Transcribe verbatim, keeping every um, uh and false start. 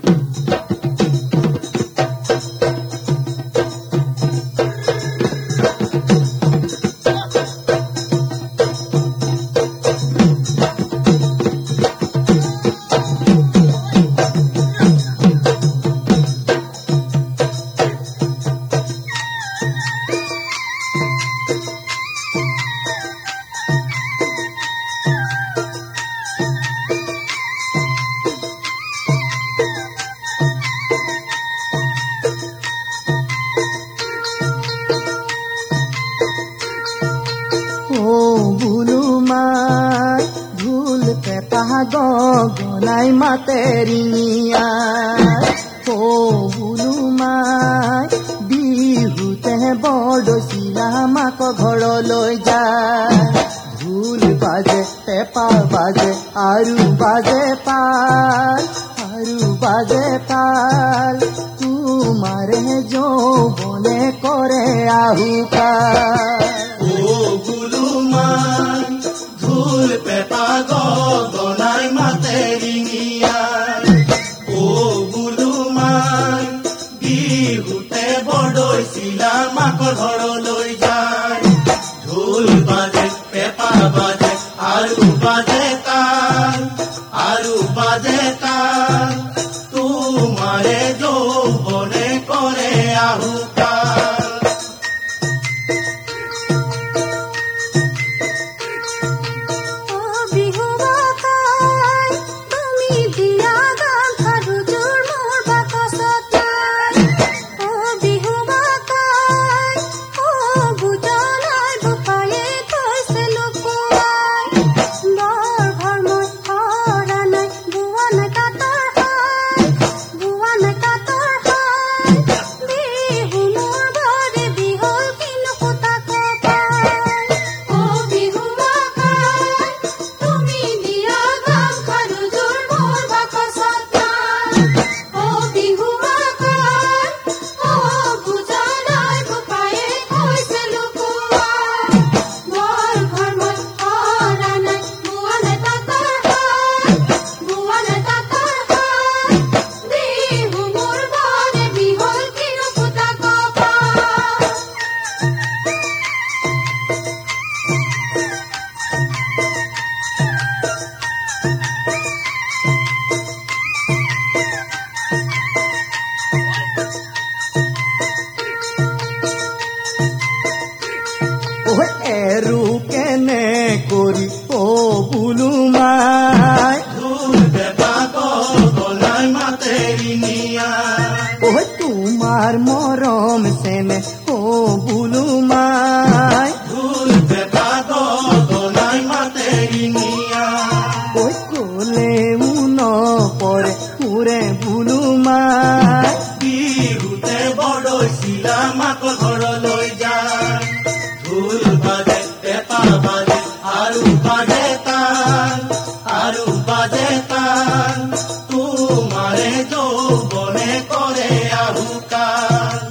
গগনাই মাতে ৰিঙিয়া ও বুলুমাই বিহুতে বৰদৈচিলা মাক ঘৰলৈ যায় ঢোল বাজে পেঁপা বাজে আৰু বাজে তাল আৰু বাজে তাল তোমাৰে যৌৱনে কৰে আহুকাল ঢোল পেঁপা গগনাই মাতে ৰিঙিয়া ও বুলুমাই বিহুতে বৰদৈচিলা মাকৰ ঘৰলৈ যায় ঢোল বাজে পেঁপা বাজে আৰু বাজে তাল আৰু বাজে তাল তোমাৰে যৌৱনে কৰে আহুকাল এৰু কেনে কৰি ও বুলুমাই ঢোল পেঁপা গগনাই মাতে ৰিঙিয়া ও তোমাৰ মৰম চেনে ও বুলুমাই ঢোল পেঁপা গগনাই মাতে ৰিঙিয়া ও কলেও নপৰে উৰে বুলুমাই বিহুতে বৰদৈচিলা মাকৰ ঘৰলৈ যায় ঢোল বাজে পেঁপা বাজে আৰু বাজে তাল আৰু বাজে তাল তোমাৰে যৌৱনে কৰে আহুকাল